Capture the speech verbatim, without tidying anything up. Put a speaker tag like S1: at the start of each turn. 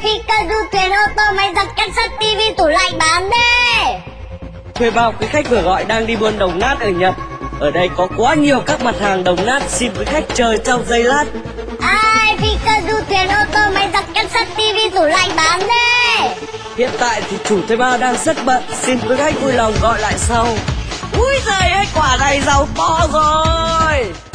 S1: phi cơ du thuyền ô tô máy giặt két sắt tivi tủ lạnh bán đi.
S2: Thuê bao quý khách vừa gọi đang đi buôn đồng nát ở Nhật. Ở đây có quá nhiều các mặt hàng đồng nát, xin quý khách chờ trong giây lát.
S1: Ai phi cơ du thuyền ô tô máy giặt két sắt tivi tủ lạnh bán đi.
S2: Hiện tại thì chủ thuê bao đang rất bận, xin quý khách vui lòng gọi lại sau. Úi giời ơi, quả này giàu to rồi.